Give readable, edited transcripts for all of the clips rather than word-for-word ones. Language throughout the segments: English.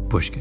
Pushkin.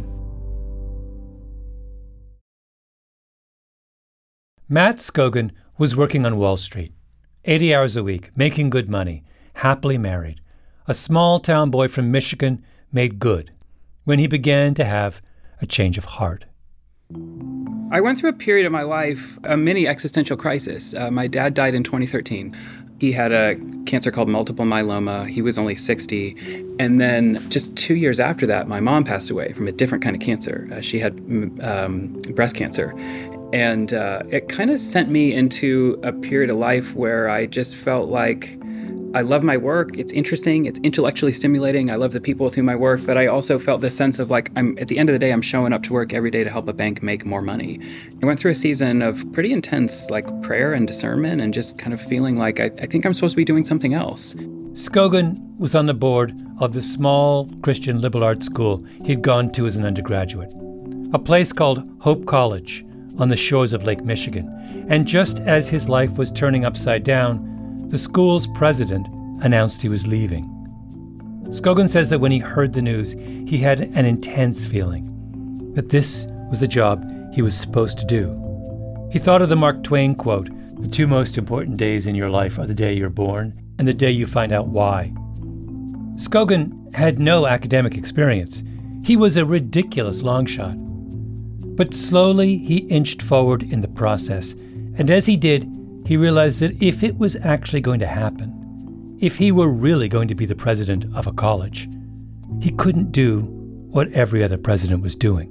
Matt Scogin was working on Wall Street, 80 hours a week, making good money, happily married. A small-town boy from Michigan made good when he began to have a change of heart. I went through a period of my life, a mini existential crisis. My dad died in 2013. He had a cancer called multiple myeloma. He was only 60. And then just 2 years after that, my mom passed away from a different kind of cancer. She had breast cancer. And it kind of sent me into a period of life where I just felt like I love my work. It's interesting. It's intellectually stimulating. I love the people with whom I work. But I also felt this sense of like, at the end of the day, I'm showing up to work every day to help a bank make more money. I went through a season of pretty intense like prayer and discernment and just kind of feeling like I think I'm supposed to be doing something else. Scogin was on the board of the small Christian liberal arts school he'd gone to as an undergraduate, a place called Hope College on the shores of Lake Michigan. And just as his life was turning upside down, the school's president announced he was leaving. Scogin says that when he heard the news, he had an intense feeling that this was the job he was supposed to do. He thought of the Mark Twain quote, "The two most important days in your life are the day you're born and the day you find out why." Scogin had no academic experience. He was a ridiculous long shot. But slowly he inched forward in the process, and as he did, he realized that if it was actually going to happen, if he were really going to be the president of a college, he couldn't do what every other president was doing.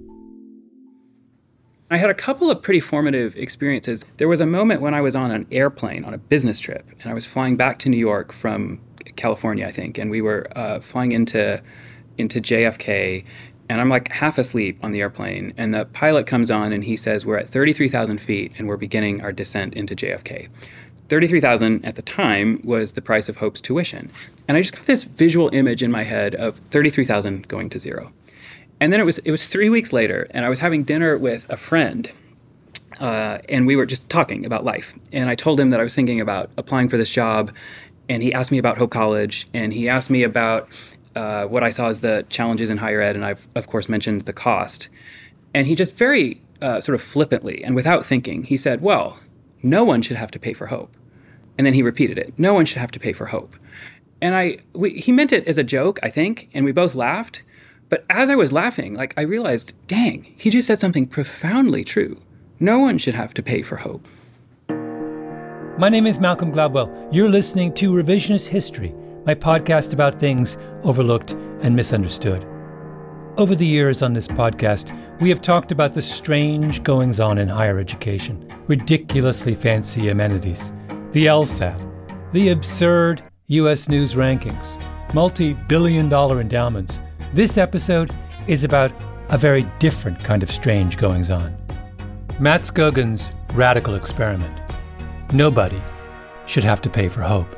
I had a couple of pretty formative experiences. There was a moment when I was on an airplane on a business trip, and I was flying back to New York from California, I think, and we were flying into JFK, and I'm like half asleep on the airplane, and the pilot comes on and he says, we're at 33,000 feet and we're beginning our descent into JFK. 33,000 at the time was the price of Hope's tuition. And I just got this visual image in my head of 33,000 going to zero. And then it was 3 weeks later, and I was having dinner with a friend, and we were just talking about life. And I told him that I was thinking about applying for this job, and he asked me about Hope College, and he asked me about what I saw as the challenges in higher ed, and I've, of course, mentioned the cost. And he just very sort of flippantly and without thinking, he said, well, no one should have to pay for Hope. And then he repeated it, no one should have to pay for Hope. And he meant it as a joke, I think, and we both laughed. But as I was laughing, like I realized, dang, he just said something profoundly true. No one should have to pay for Hope. My name is Malcolm Gladwell. You're listening to Revisionist History, my podcast about things overlooked and misunderstood. Over the years on this podcast, we have talked about the strange goings-on in higher education, ridiculously fancy amenities, the LSAT, the absurd U.S. News rankings, multi-billion-dollar endowments. This episode is about a very different kind of strange goings-on. Matt Scogin's radical experiment. Nobody should have to pay for Hope.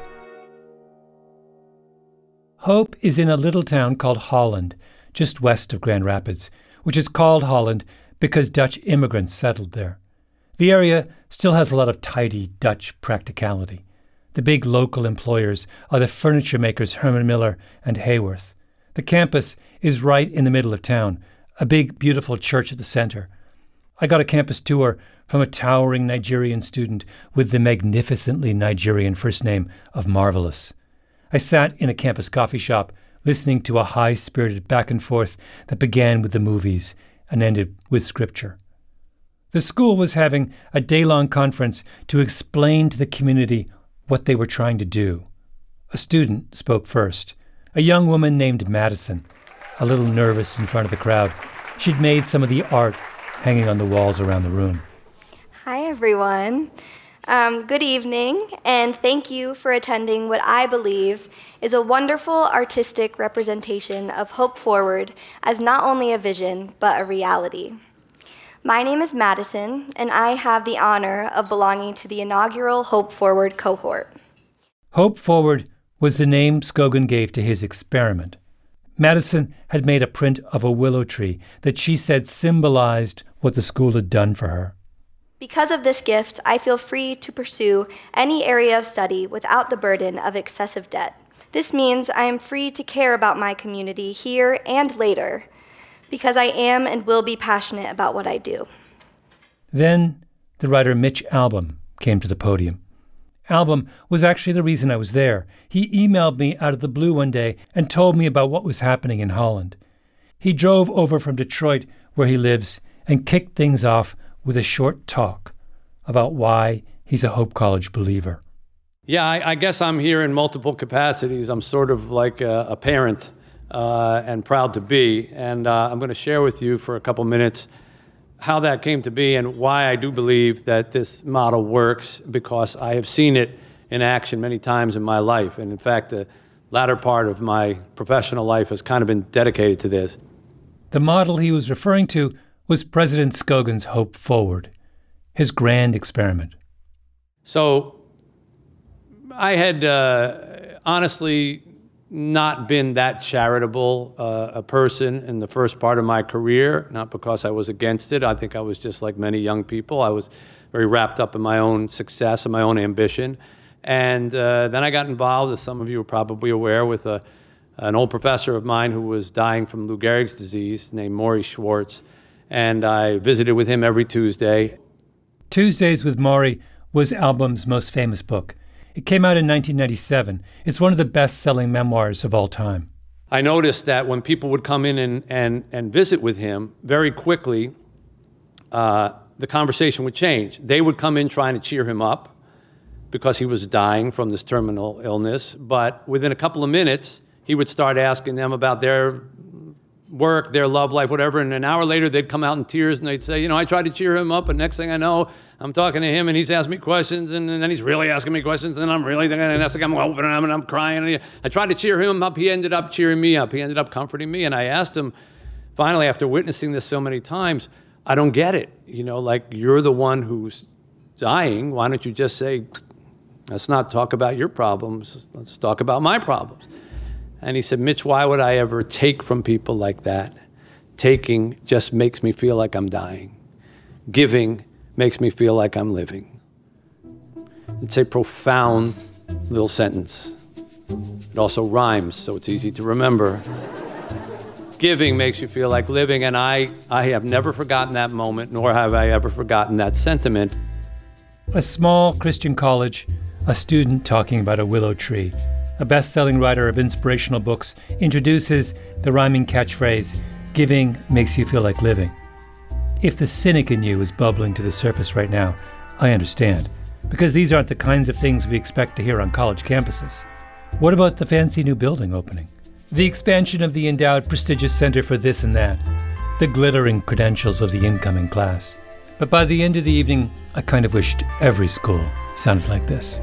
Hope is in a little town called Holland, just west of Grand Rapids, which is called Holland because Dutch immigrants settled there. The area still has a lot of tidy Dutch practicality. The big local employers are the furniture makers Herman Miller and Hayworth. The campus is right in the middle of town, a big, beautiful church at the center. I got a campus tour from a towering Nigerian student with the magnificently Nigerian first name of Marvelous. I sat in a campus coffee shop listening to a high-spirited back and forth that began with the movies and ended with scripture. The school was having a day-long conference to explain to the community what they were trying to do. A student spoke first, a young woman named Madison, a little nervous in front of the crowd. She'd made some of the art hanging on the walls around the room. Hi, everyone. Good evening, and thank you for attending what I believe is a wonderful artistic representation of Hope Forward as not only a vision, but a reality. My name is Madison, and I have the honor of belonging to the inaugural Hope Forward cohort. Hope Forward was the name Scogin gave to his experiment. Madison had made a print of a willow tree that she said symbolized what the school had done for her. Because of this gift, I feel free to pursue any area of study without the burden of excessive debt. This means I am free to care about my community here and later. because I am and will be passionate about what I do. Then the writer Mitch Albom came to the podium. Albom was actually the reason I was there. He emailed me out of the blue one day and told me about what was happening in Holland. He drove over from Detroit, where he lives, and kicked things off with a short talk about why he's a Hope College believer. Yeah, I guess I'm here in multiple capacities. I'm sort of like a parent and proud to be. And I'm going to share with you for a couple minutes how that came to be and why I do believe that this model works, because I have seen it in action many times in my life. And in fact, the latter part of my professional life has kind of been dedicated to this. The model he was referring to was President Scoghan's Hope Forward, his grand experiment. So I had honestly not been that charitable a person in the first part of my career, not because I was against it. I think I was just like many young people. I was very wrapped up in my own success and my own ambition. And then I got involved, as some of you are probably aware, with an old professor of mine who was dying from Lou Gehrig's disease named Maury Schwartz. And I visited with him every Tuesday. Tuesdays with Maury was Albom's most famous book. It came out in 1997. It's one of the best-selling memoirs of all time. I noticed that when people would come in and visit with him, very quickly, the conversation would change. They would come in trying to cheer him up because he was dying from this terminal illness. But within a couple of minutes, he would start asking them about their work, their love life, whatever. And an hour later, they'd come out in tears and they'd say, I tried to cheer him up, but next thing I know, I'm talking to him and he's asking me questions, and then he's really asking me questions, and I'm really thinking, and that's like I'm opening him and I'm crying. And I tried to cheer him up. He ended up cheering me up. He ended up comforting me. And I asked him, finally, after witnessing this so many times, I don't get it. Like you're the one who's dying. Why don't you just say, let's not talk about your problems. Let's talk about my problems. And he said, Mitch, why would I ever take from people like that? Taking just makes me feel like I'm dying. Giving makes me feel like I'm living. It's a profound little sentence. It also rhymes, so it's easy to remember. Giving makes you feel like living, and I have never forgotten that moment, nor have I ever forgotten that sentiment. A small Christian college, a student talking about a willow tree. A best-selling writer of inspirational books introduces the rhyming catchphrase, giving makes you feel like living. If the cynic in you is bubbling to the surface right now, I understand, because these aren't the kinds of things we expect to hear on college campuses. What about the fancy new building opening? The expansion of the endowed prestigious center for this and that? The glittering credentials of the incoming class? But by the end of the evening, I kind of wished every school sounded like this.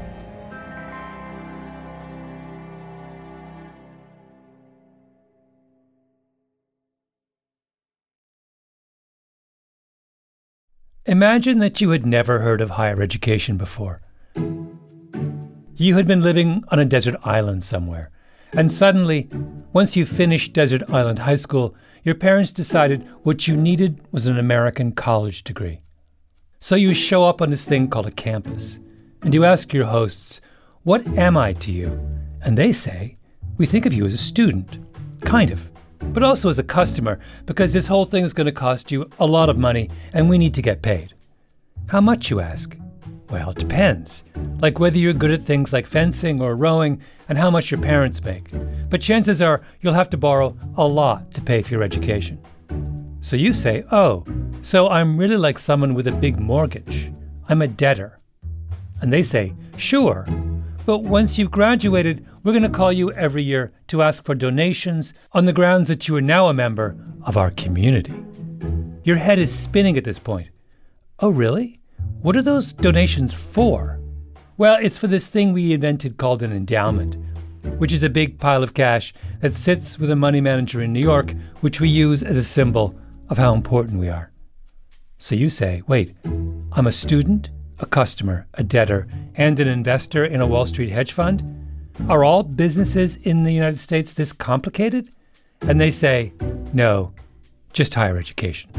Imagine that you had never heard of higher education before. You had been living on a desert island somewhere, and suddenly, once you finished Desert Island High School, your parents decided what you needed was an American college degree. So you show up on this thing called a campus, and you ask your hosts, "What am I to you?" And they say, "We think of you as a student." Kind of. But also as a customer, because this whole thing is going to cost you a lot of money, and we need to get paid. How much, you ask? Well, it depends. Like whether you're good at things like fencing or rowing, and how much your parents make. But chances are you'll have to borrow a lot to pay for your education. So you say, "Oh, so I'm really like someone with a big mortgage. I'm a debtor." And they say, "Sure, but once you've graduated, we're going to call you every year to ask for donations on the grounds that you are now a member of our community." Your head is spinning at this point. Oh, really? What are those donations for? Well, it's for this thing we invented called an endowment, which is a big pile of cash that sits with a money manager in New York, which we use as a symbol of how important we are. So you say, wait, I'm a student, a customer, a debtor, and an investor in a Wall Street hedge fund? Are all businesses in the United States this complicated? And they say, no, just higher education.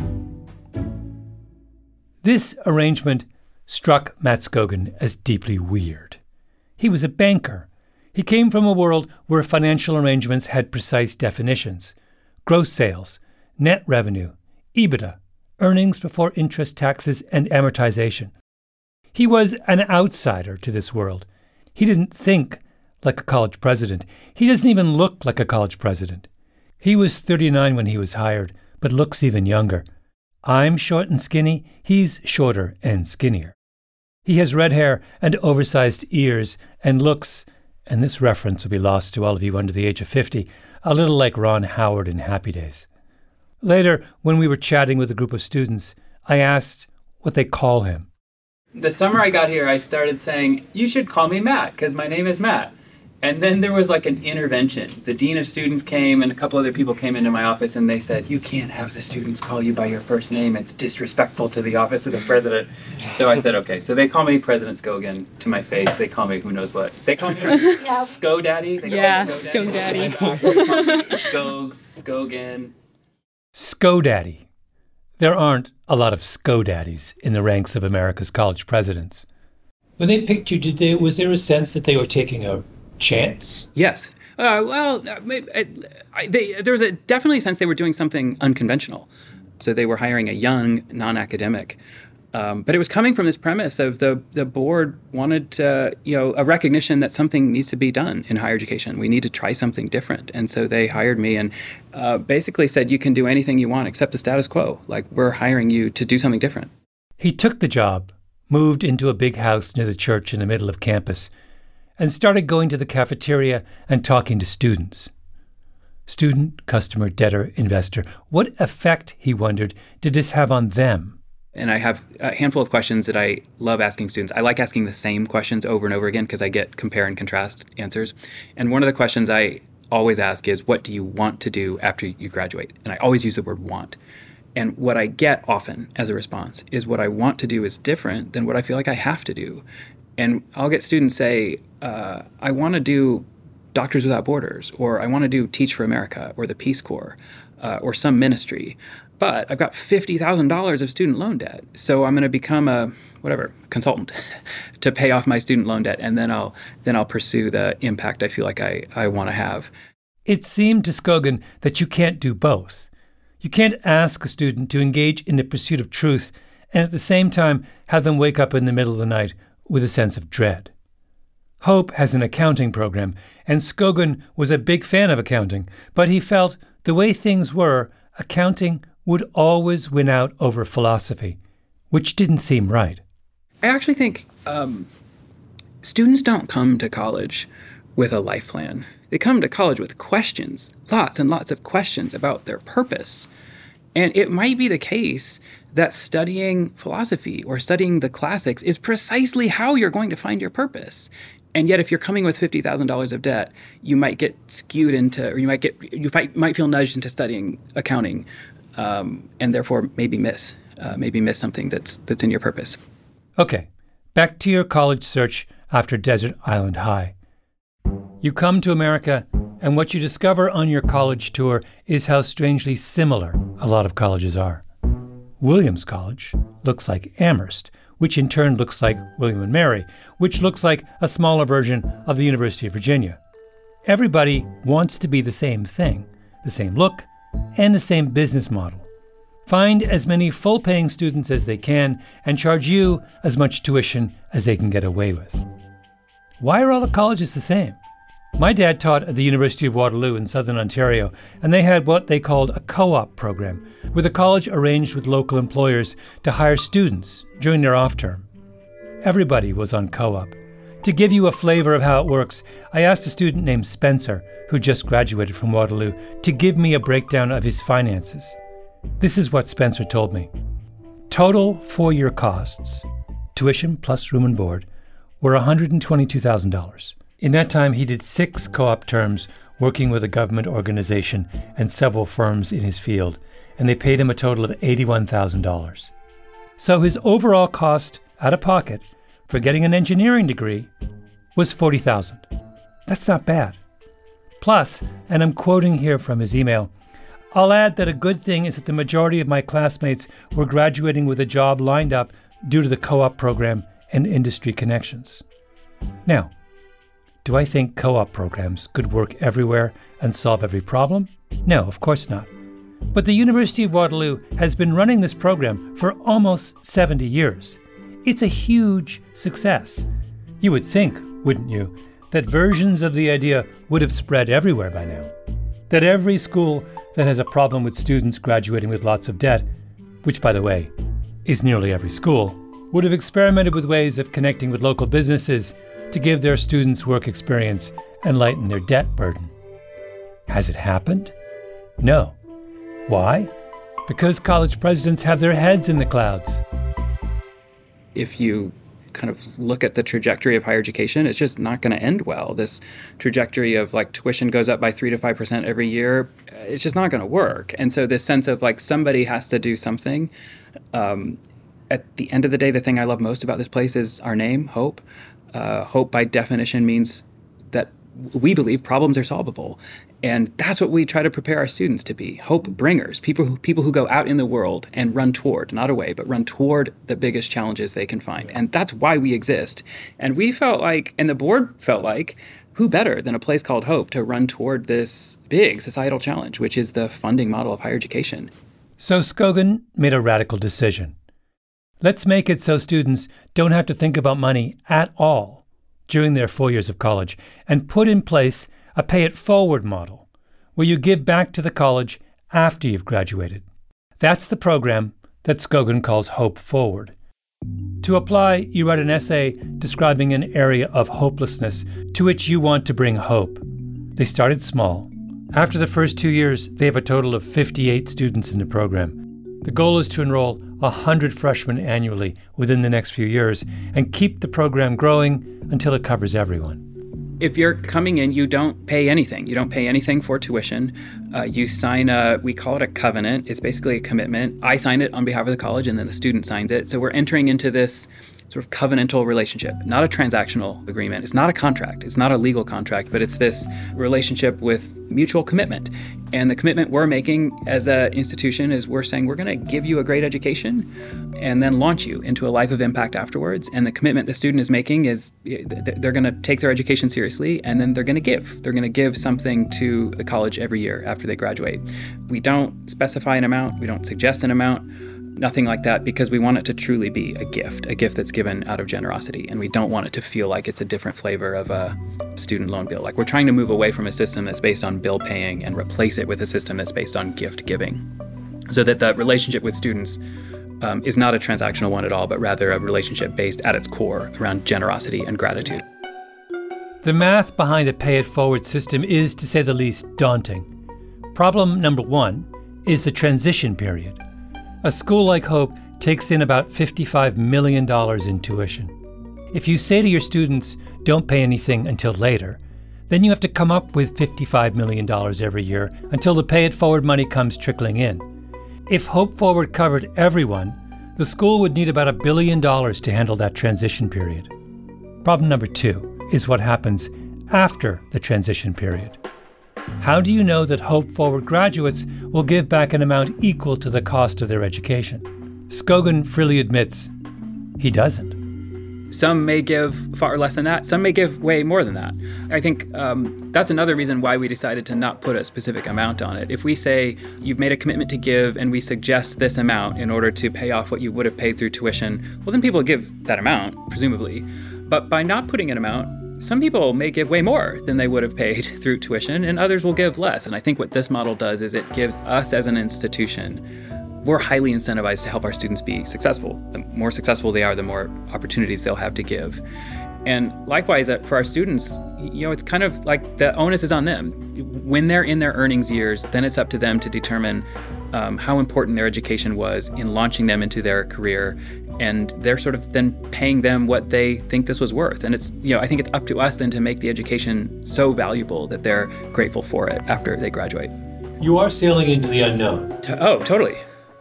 This arrangement struck Matt Scoghan as deeply weird. He was a banker. He came from a world where financial arrangements had precise definitions. Gross sales, net revenue, EBITDA, earnings before interest, taxes, and amortization. He was an outsider to this world. He didn't think like a college president. He doesn't even look like a college president. He was 39 when he was hired, but looks even younger. I'm short and skinny. He's shorter and skinnier. He has red hair and oversized ears and looks, and this reference will be lost to all of you under the age of 50, a little like Ron Howard in Happy Days. Later, when we were chatting with a group of students, I asked what they call him. The summer I got here, I started saying, you should call me Matt, because my name is Matt. And then there was like an intervention. The dean of students came and a couple other people came into my office and they said, you can't have the students call you by your first name. It's disrespectful to the office of the president. So I said, okay. So they call me President Scogan to my face. They call me who knows what. They call me Sco Daddy. Sco Daddy. Scogan. Sco Daddy. There aren't a lot of Sco Daddies in the ranks of America's college presidents. When they picked you, was there a sense that they were taking a chance? Yes. There was definitely a sense they were doing something unconventional. So they were hiring a young, non-academic. But it was coming from this premise of the board wanted a recognition that something needs to be done in higher education. We need to try something different. And so they hired me and basically said, you can do anything you want except the status quo. Like, we're hiring you to do something different. He took the job, moved into a big house near the church in the middle of campus, and started going to the cafeteria and talking to students. Student, customer, debtor, investor. What effect, he wondered, did this have on them? And I have a handful of questions that I love asking students. I like asking the same questions over and over again because I get compare and contrast answers. And one of the questions I always ask is, what do you want to do after you graduate? And I always use the word want. And what I get often as a response is what I want to do is different than what I feel like I have to do. And I'll get students say, I want to do Doctors Without Borders, or I want to do Teach for America, or the Peace Corps, or some ministry. But I've got $50,000 of student loan debt, so I'm going to become a consultant to pay off my student loan debt, and then I'll pursue the impact I feel like I want to have. It seemed to Scogan that you can't do both. You can't ask a student to engage in the pursuit of truth and at the same time have them wake up in the middle of the night with a sense of dread. Hope has an accounting program, and Scogan was a big fan of accounting, but he felt the way things were, accounting would always win out over philosophy, which didn't seem right. I actually think students don't come to college with a life plan. They come to college with questions, lots and lots of questions about their purpose. And it might be the case that studying philosophy or studying the classics is precisely how you're going to find your purpose. And yet, if you're coming with $50,000 of debt, you might get skewed into, or you might feel nudged into studying accounting, and therefore maybe miss something that's in your purpose. Okay, back to your college search after Desert Island High. You come to America, and what you discover on your college tour is how strangely similar a lot of colleges are. Williams College looks like Amherst, which in turn looks like William & Mary, which looks like a smaller version of the University of Virginia. Everybody wants to be the same thing, the same look, and the same business model. Find as many full-paying students as they can and charge you as much tuition as they can get away with. Why are all the colleges the same? My dad taught at the University of Waterloo in southern Ontario, and they had what they called a co-op program, where the college arranged with local employers to hire students during their off-term. Everybody was on co-op. To give you a flavor of how it works, I asked a student named Spencer, who just graduated from Waterloo, to give me a breakdown of his finances. This is what Spencer told me. Total 4-year costs, tuition plus room and board, were $122,000. In that time, he did 6 co-op terms working with a government organization and several firms in his field, and they paid him a total of $81,000. So his overall cost out of pocket for getting an engineering degree was $40,000. That's not bad. Plus, and I'm quoting here from his email, I'll add that a good thing is that the majority of my classmates were graduating with a job lined up due to the co-op program and industry connections. Now, do I think co-op programs could work everywhere and solve every problem? No, of course not. But the University of Waterloo has been running this program for almost 70 years. It's a huge success. You would think, wouldn't you, that versions of the idea would have spread everywhere by now. That every school that has a problem with students graduating with lots of debt, which, by the way, is nearly every school, would have experimented with ways of connecting with local businesses to give their students work experience and lighten their debt burden. Has it happened? No. Why? Because college presidents have their heads in the clouds. If you kind of look at the trajectory of higher education, it's just not going to end well. This trajectory of like tuition goes up by 3 to 5% every year, it's just not going to work. And so this sense of like somebody has to do something. At the end of the day, the thing I love most about this place is our name, Hope. Hope by definition means that we believe problems are solvable. And that's what we try to prepare our students to be, hope bringers, people who go out in the world and run toward, not away, but run toward the biggest challenges they can find. And that's why we exist. And we felt like, and the board felt like, who better than a place called Hope to run toward this big societal challenge, which is the funding model of higher education. So Scogin made a radical decision. Let's make it so students don't have to think about money at all during their 4 years of college, and put in place a pay-it-forward model, where you give back to the college after you've graduated. That's the program that Scogin calls Hope Forward. To apply, you write an essay describing an area of hopelessness to which you want to bring hope. They started small. After the first 2 years, they have a total of 58 students in the program. The goal is to enroll 100 freshmen annually within the next few years and keep the program growing until it covers everyone. If you're coming in, you don't pay anything. You don't pay anything for tuition. You sign we call it a covenant. It's basically a commitment. I sign it on behalf of the college, and then the student signs it. So we're entering into this sort of covenantal relationship, not a transactional agreement. It's not a contract. It's not a legal contract, but it's this relationship with mutual commitment. And the commitment we're making as an institution is we're saying we're going to give you a great education and then launch you into a life of impact afterwards. And the commitment the student is making is they're going to take their education seriously, and then they're going to give. They're going to give something to the college every year after they graduate. We don't specify an amount. We don't suggest an amount. Nothing like that, because we want it to truly be a gift that's given out of generosity. And we don't want it to feel like it's a different flavor of a student loan bill. Like, we're trying to move away from a system that's based on bill paying and replace it with a system that's based on gift giving, so that the relationship with students is not a transactional one at all, but rather a relationship based at its core around generosity and gratitude. The math behind a pay-it-forward system is, to say the least, daunting. Problem number one is the transition period. A school like Hope takes in about $55 million in tuition. If you say to your students, don't pay anything until later, then you have to come up with $55 million every year until the pay-it-forward money comes trickling in. If Hope Forward covered everyone, the school would need about $1 billion to handle that transition period. Problem number two is what happens after the transition period. How do you know that Hope Forward graduates will give back an amount equal to the cost of their education? Scogin freely admits he doesn't. Some may give far less than that. Some may give way more than that. I think that's another reason why we decided to not put a specific amount on it. If we say you've made a commitment to give and we suggest this amount in order to pay off what you would have paid through tuition, well, then people give that amount, presumably. But by not putting an amount, some people may give way more than they would have paid through tuition, and others will give less. And I think what this model does is it gives us as an institution, we're highly incentivized to help our students be successful. The more successful they are, the more opportunities they'll have to give. And likewise, for our students, it's kind of like the onus is on them. When they're in their earnings years, then it's up to them to determine how important their education was in launching them into their career. And they're sort of then paying them what they think this was worth. And it's, I think it's up to us then to make the education so valuable that they're grateful for it after they graduate. You are sailing into the unknown. Oh, totally.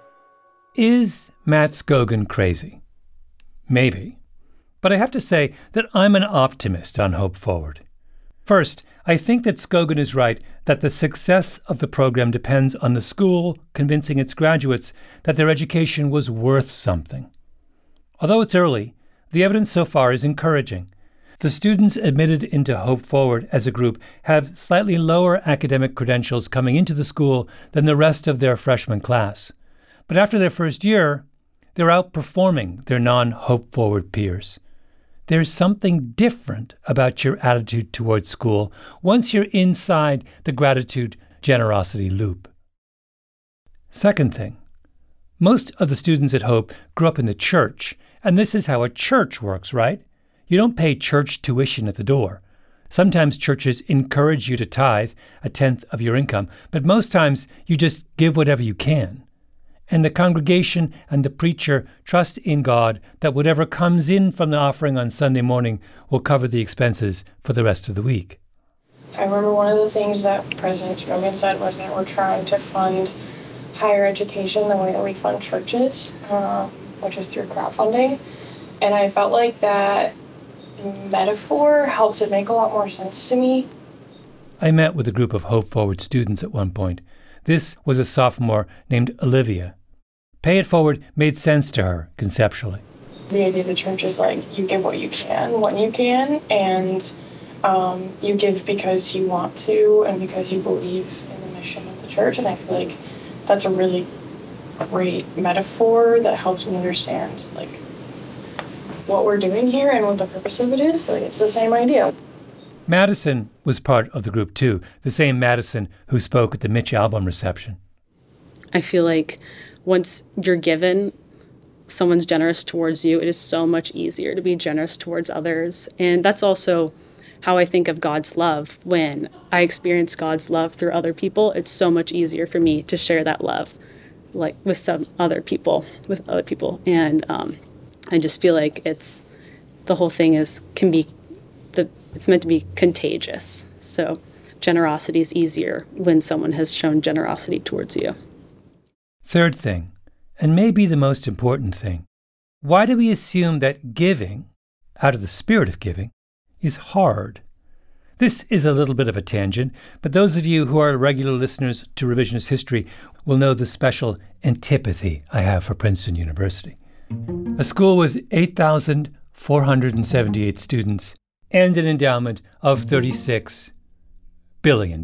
Is Matt Scogin crazy? Maybe. But I have to say that I'm an optimist on Hope Forward. First, I think that Scogin is right that the success of the program depends on the school convincing its graduates that their education was worth something. Although it's early, the evidence so far is encouraging. The students admitted into Hope Forward as a group have slightly lower academic credentials coming into the school than the rest of their freshman class. But after their first year, they're outperforming their non-Hope Forward peers. There's something different about your attitude towards school once you're inside the gratitude-generosity loop. Second thing, most of the students at Hope grew up in the church, and this is how a church works, right? You don't pay church tuition at the door. Sometimes churches encourage you to tithe 1/10 of your income, but most times you just give whatever you can. And the congregation and the preacher trust in God that whatever comes in from the offering on Sunday morning will cover the expenses for the rest of the week. I remember one of the things that President Scogin said was that we're trying to fund higher education the way that we fund churches, which is through crowdfunding. And I felt like that metaphor helped it make a lot more sense to me. I met with a group of Hope Forward students at one point. This was a sophomore named Olivia. Pay It Forward made sense to her conceptually. The idea of the church is like you give what you can, when you can, and you give because you want to and because you believe in the mission of the church. And I feel like that's a really great metaphor that helps me understand like what we're doing here and what the purpose of it is. Like it's the same idea. Madison was part of the group too, the same Madison who spoke at the Mitch album reception. I feel like once you're given, someone's generous towards you, it is so much easier to be generous towards others. And that's also how I think of God's love. When I experience God's love through other people, it's so much easier for me to share that love like with other people. And I just feel like the whole thing it's meant to be contagious. So generosity is easier when someone has shown generosity towards you. Third thing, and maybe the most important thing, why do we assume that giving, out of the spirit of giving, is hard? This is a little bit of a tangent, but those of you who are regular listeners to Revisionist History will know the special antipathy I have for Princeton University. A school with 8,478 students and an endowment of $36 billion.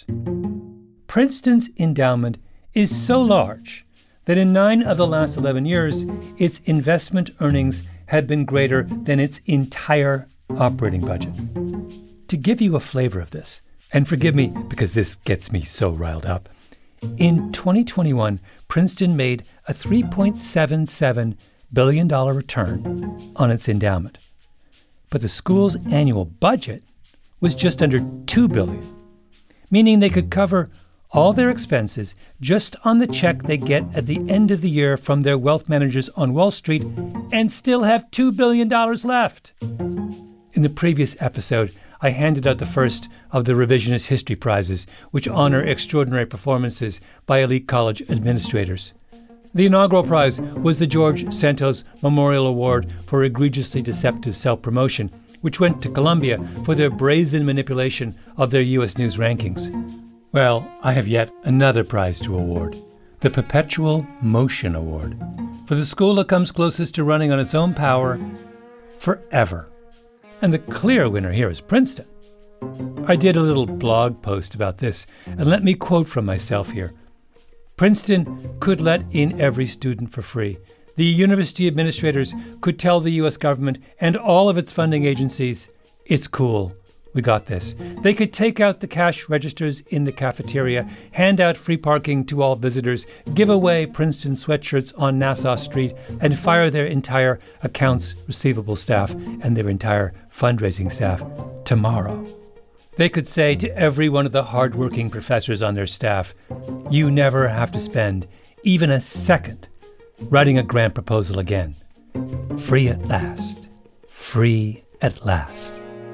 Princeton's endowment is so large that in 9 of the last 11 years, its investment earnings have been greater than its entire operating budget. To give you a flavor of this, and forgive me because this gets me so riled up, in 2021, Princeton made a $3.77 billion return on its endowment. But the school's annual budget was just under $2 billion, meaning they could cover all their expenses just on the check they get at the end of the year from their wealth managers on Wall Street and still have $2 billion left. In the previous episode, I handed out the first of the Revisionist History Prizes, which honor extraordinary performances by elite college administrators. The inaugural prize was the George Santos Memorial Award for egregiously deceptive self-promotion, which went to Columbia for their brazen manipulation of their U.S. News rankings. Well, I have yet another prize to award, the Perpetual Motion Award, for the school that comes closest to running on its own power forever. And the clear winner here is Princeton. I did a little blog post about this, and let me quote from myself here. Princeton could let in every student for free. The university administrators could tell the U.S. government and all of its funding agencies, it's cool, we got this. They could take out the cash registers in the cafeteria, hand out free parking to all visitors, give away Princeton sweatshirts on Nassau Street, and fire their entire accounts receivable staff and their entire fundraising staff tomorrow. They could say to every one of the hardworking professors on their staff, you never have to spend even a second writing a grant proposal again. Free at last. Free at last.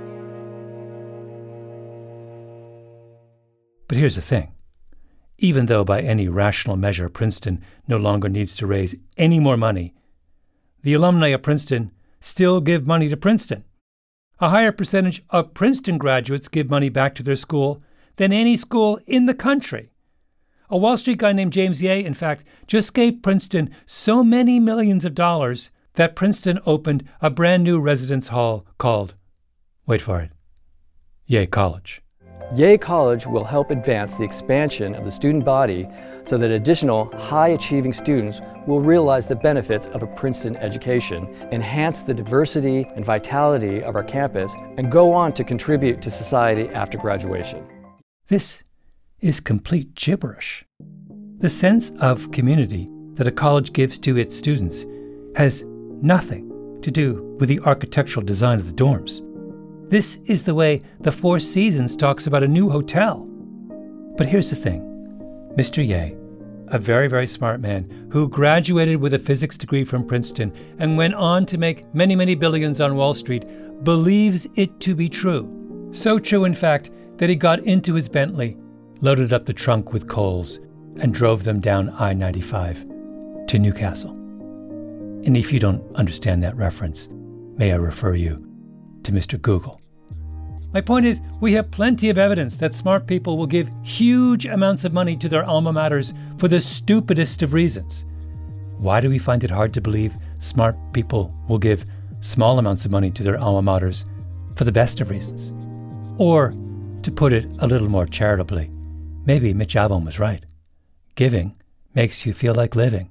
But here's the thing. Even though by any rational measure Princeton no longer needs to raise any more money, the alumni of Princeton still give money to Princeton. A higher percentage of Princeton graduates give money back to their school than any school in the country. A Wall Street guy named James Ye, in fact, just gave Princeton so many millions of dollars that Princeton opened a brand new residence hall called Wait for it. Yay College. Yay College will help advance the expansion of the student body so that additional high-achieving students will realize the benefits of a Princeton education, enhance the diversity and vitality of our campus, and go on to contribute to society after graduation. This is complete gibberish. The sense of community that a college gives to its students has nothing to do with the architectural design of the dorms. This is the way the Four Seasons talks about a new hotel. But here's the thing. Mr. Ye, a very, very smart man who graduated with a physics degree from Princeton and went on to make many, many billions on Wall Street, believes it to be true. So true, in fact, that he got into his Bentley, loaded up the trunk with coals, and drove them down I-95 to Newcastle. And if you don't understand that reference, may I refer you to Mr. Google. My point is, we have plenty of evidence that smart people will give huge amounts of money to their alma maters for the stupidest of reasons. Why do we find it hard to believe smart people will give small amounts of money to their alma maters for the best of reasons? Or, to put it a little more charitably, maybe Mitch Albom was right. Giving makes you feel like living.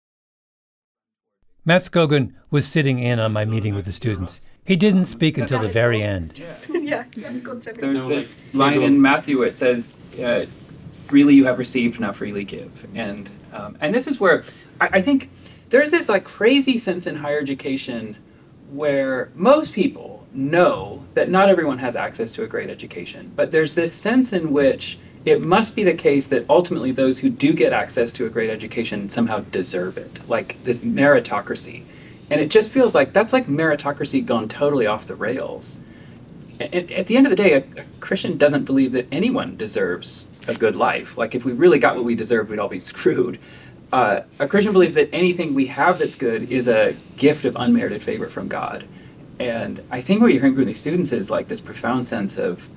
Matt Scogan was sitting in on my meeting with the students. He didn't speak until the very end. There's this line in Matthew where it says, freely you have received, now freely give. And this is where I think there's this like crazy sense in higher education where most people know that not everyone has access to a great education. But there's this sense in which it must be the case that ultimately those who do get access to a great education somehow deserve it, like this meritocracy. And it just feels like that's like meritocracy gone totally off the rails. At the end of the day, a Christian doesn't believe that anyone deserves a good life. Like if we really got what we deserve, we'd all be screwed. A Christian believes that anything we have that's good is a gift of unmerited favor from God. And I think what you're hearing from these students is like this profound sense of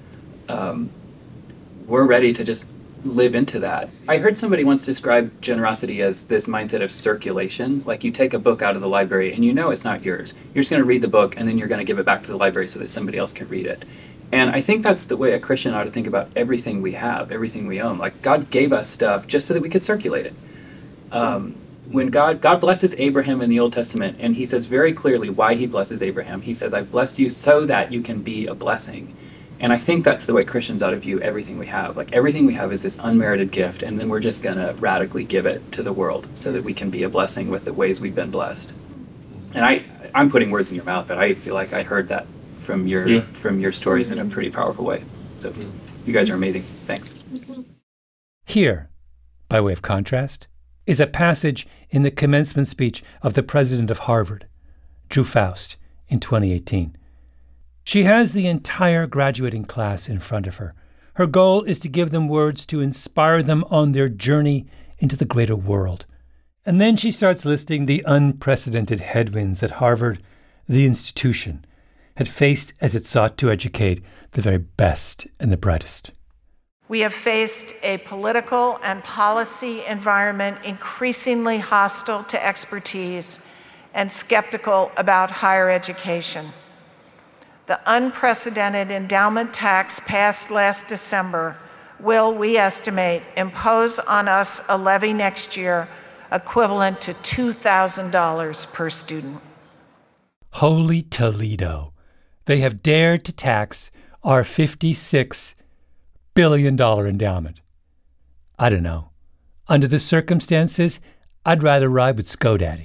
we're ready to just live into that. I heard somebody once describe generosity as this mindset of circulation. Like you take a book out of the library and you know it's not yours. You're just going to read the book and then you're going to give it back to the library so that somebody else can read it. And I think that's the way a Christian ought to think about everything we have, everything we own. Like God gave us stuff just so that we could circulate it. When God blesses Abraham in the Old Testament, and he says very clearly why he blesses Abraham. He says, I've blessed you so that you can be a blessing. And I think that's the way Christians ought to view everything we have. Like everything we have is this unmerited gift, and then we're just going to radically give it to the world so that we can be a blessing with the ways we've been blessed. And I'm putting words in your mouth, but I feel like I heard that from your stories in a pretty powerful way. So you guys are amazing. Thanks. Here, by way of contrast, is a passage in the commencement speech of the president of Harvard, Drew Faust, in 2018. She has the entire graduating class in front of her. Her goal is to give them words to inspire them on their journey into the greater world. And then she starts listing the unprecedented headwinds that Harvard, the institution, had faced as it sought to educate the very best and the brightest. We have faced a political and policy environment increasingly hostile to expertise and skeptical about higher education. The unprecedented endowment tax passed last December will, we estimate, impose on us a levy next year equivalent to $2,000 per student. Holy Toledo. They have dared to tax our $56 billion endowment. I don't know. Under the circumstances, I'd rather ride with ScoDaddy.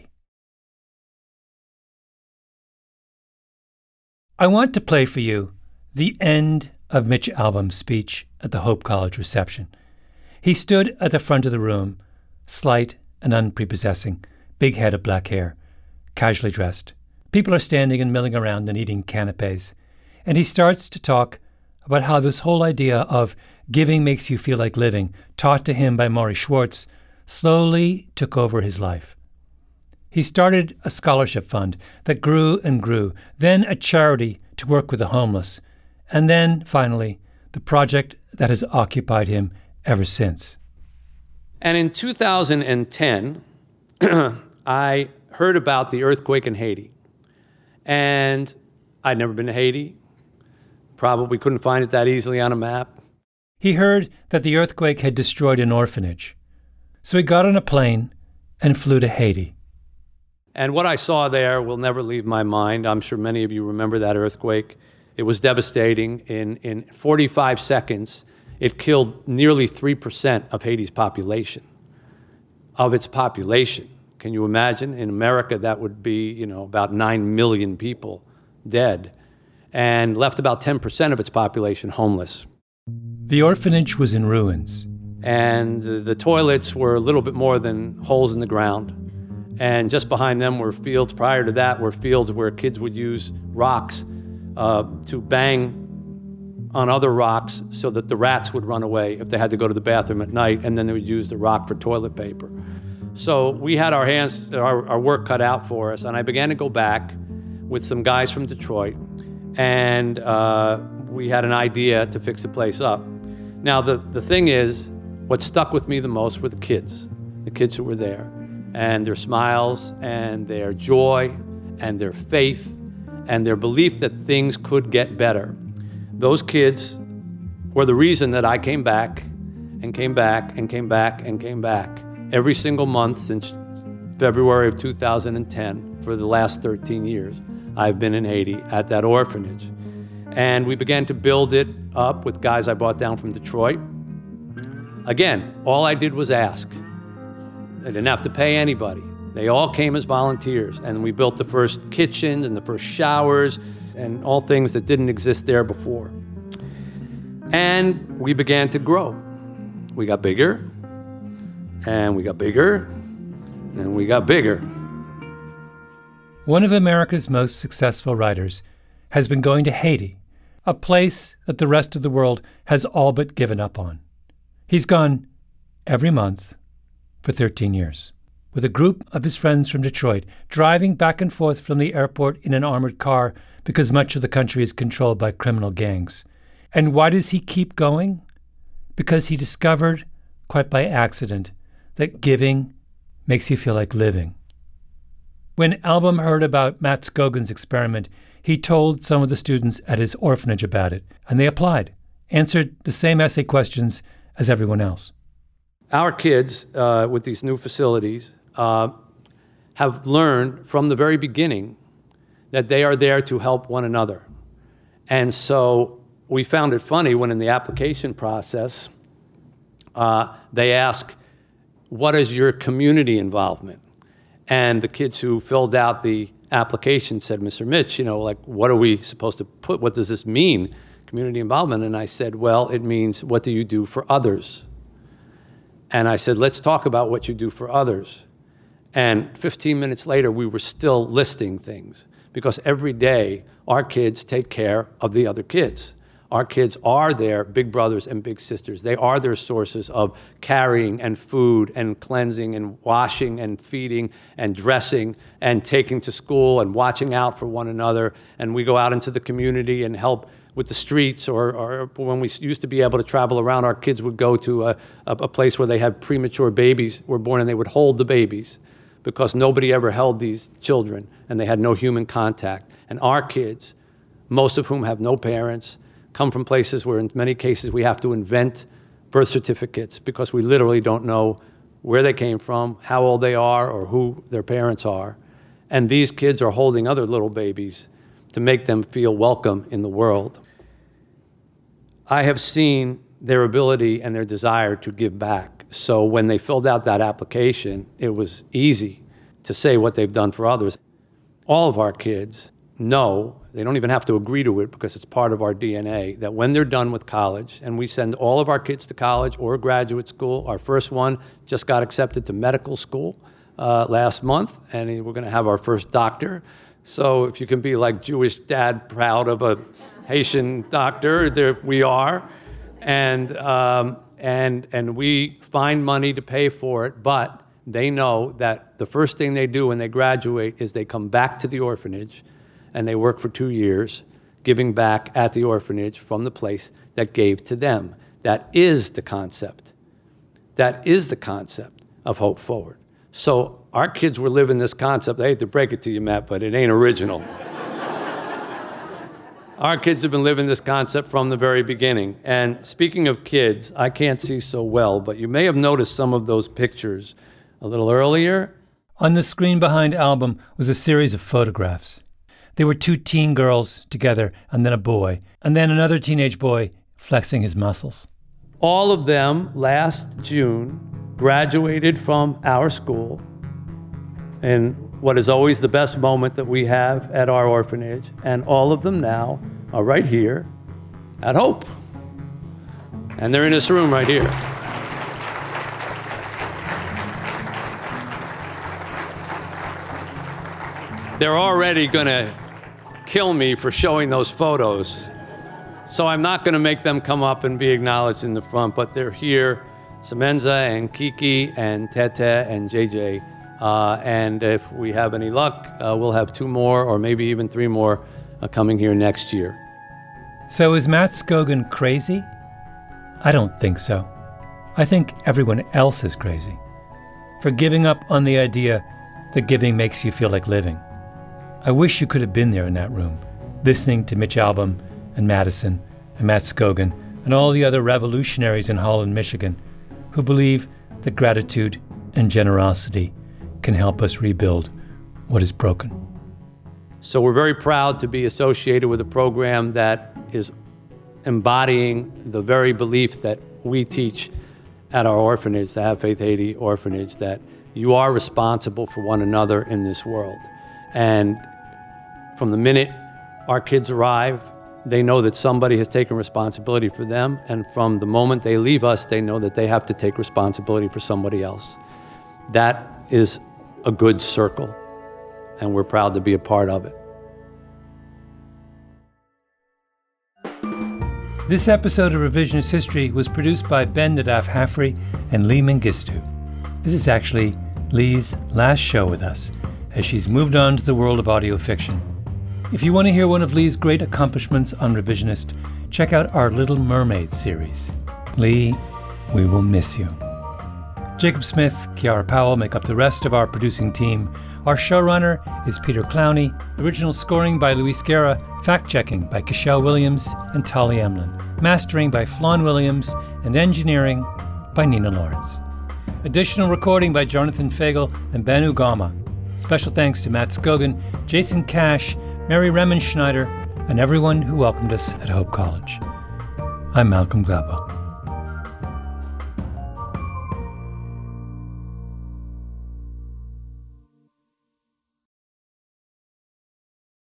I want to play for you the end of Mitch Albom's speech at the Hope College reception. He stood at the front of the room, slight and unprepossessing, big head of black hair, casually dressed. People are standing and milling around and eating canapes. And he starts to talk about how this whole idea of giving makes you feel like living, taught to him by Maury Schwartz, slowly took over his life. He started a scholarship fund that grew and grew, then a charity to work with the homeless, and then, finally, the project that has occupied him ever since. And in 2010, I heard about the earthquake in Haiti. And I'd never been to Haiti. Probably couldn't find it that easily on a map. He heard that the earthquake had destroyed an orphanage. So he got on a plane and flew to Haiti. And what I saw there will never leave my mind. I'm sure many of you remember that earthquake. It was devastating. In 45 seconds, it killed nearly 3% of Haiti's population. Of its population. Can you imagine? In America, that would be, about 9 million people dead, and left about 10% of its population homeless. The orphanage was in ruins. And the toilets were a little bit more than holes in the ground. And just behind them were fields. Prior to that were fields where kids would use rocks to bang on other rocks so that the rats would run away if they had to go to the bathroom at night, and then they would use the rock for toilet paper. So we had our work cut out for us, and I began to go back with some guys from Detroit, and we had an idea to fix the place up. Now, the thing is, what stuck with me the most were the kids who were there, and their smiles, and their joy, and their faith, and their belief that things could get better. Those kids were the reason that I came back, and came back, and came back, and came back every single month since February of 2010 for the last 13 years. I've been in Haiti at that orphanage. And we began to build it up with guys I brought down from Detroit. Again, all I did was ask. I didn't have to pay anybody. They all came as volunteers, and we built the first kitchens and the first showers and all things that didn't exist there before. And we began to grow. We got bigger, and we got bigger, and we got bigger. One of America's most successful writers has been going to Haiti, a place that the rest of the world has all but given up on. He's gone every month for 13 years, with a group of his friends from Detroit, driving back and forth from the airport in an armored car because much of the country is controlled by criminal gangs. And why does he keep going? Because he discovered, quite by accident, that giving makes you feel like living. When Album heard about Matt Scogan's experiment, he told some of the students at his orphanage about it, and they applied, answered the same essay questions as everyone else. Our kids, with these new facilities, have learned from the very beginning that they are there to help one another. And so we found it funny when in the application process, they ask, what is your community involvement? And the kids who filled out the application said, Mr. Mitch, what are we supposed to put? What does this mean, community involvement? And I said, well, it means, what do you do for others? And I said, let's talk about what you do for others. And 15 minutes later, we were still listing things, because every day our kids take care of the other kids. Our kids are their big brothers and big sisters. They are their sources of carrying and food and cleansing and washing and feeding and dressing and taking to school and watching out for one another. And we go out into the community and help with the streets, or when we used to be able to travel around, our kids would go to a place where they had premature babies were born, and they would hold the babies because nobody ever held these children and they had no human contact. And our kids, most of whom have no parents, come from places where in many cases we have to invent birth certificates because we literally don't know where they came from, how old they are, or who their parents are. And these kids are holding other little babies to make them feel welcome in the world. I have seen their ability and their desire to give back. So when they filled out that application, it was easy to say what they've done for others. All of our kids know, they don't even have to agree to it because it's part of our DNA, that when they're done with college, and we send all of our kids to college or graduate school. Our first one just got accepted to medical school last month, and we're going to have our first doctor. So if you can be like Jewish dad proud of a Haitian doctor, there we are. And we find money to pay for it, but they know that the first thing they do when they graduate is they come back to the orphanage and they work for 2 years, giving back at the orphanage from the place that gave to them. That is the concept. That is the concept of Hope Forward. So our kids were living this concept. I hate to break it to you, Matt, but it ain't original. Our kids have been living this concept from the very beginning. And speaking of kids, I can't see so well, but you may have noticed some of those pictures a little earlier. On the screen behind Album was a series of photographs. They were 2 teen girls together, and then a boy, and then another teenage boy flexing his muscles. All of them last June graduated from our school in what is always the best moment that we have at our orphanage, and all of them now are right here at Hope. And they're in this room right here. They're already gonna kill me for showing those photos. So I'm not gonna make them come up and be acknowledged in the front, but they're here, Semenza and Kiki and Tete and JJ. And if we have any luck, we'll have 2 more or maybe even 3 more coming here next year. So is Matt Scogan crazy? I don't think so. I think everyone else is crazy for giving up on the idea that giving makes you feel like living. I wish you could have been there in that room, listening to Mitch Albom and Madison and Matt Scogan and all the other revolutionaries in Holland, Michigan, who believe that gratitude and generosity can help us rebuild what is broken. So we're very proud to be associated with a program that is embodying the very belief that we teach at our orphanage, the Have Faith Haiti orphanage, that you are responsible for one another in this world. And from the minute our kids arrive, they know that somebody has taken responsibility for them, and from the moment they leave us, they know that they have to take responsibility for somebody else. That is a good circle, and we're proud to be a part of it. This episode of Revisionist History was produced by Ben Nadaf Hafri and Lee Mengistu. This is actually Lee's last show with us, as she's moved on to the world of audio fiction. If you want to hear one of Lee's great accomplishments on Revisionist, check out our Little Mermaid series. Lee, we will miss you. Jacob Smith, Kiara Powell make up the rest of our producing team. Our showrunner is Peter Clowney. Original scoring by Luis Guerra. Fact-checking by Kishelle Williams and Tali Emlin. Mastering by Flawn Williams. And engineering by Nina Lawrence. Additional recording by Jonathan Fagel and Banu Gama. Special thanks to Matt Scogan, Jason Cash, Mary Remenschneider, and everyone who welcomed us at Hope College. I'm Malcolm Gladwell.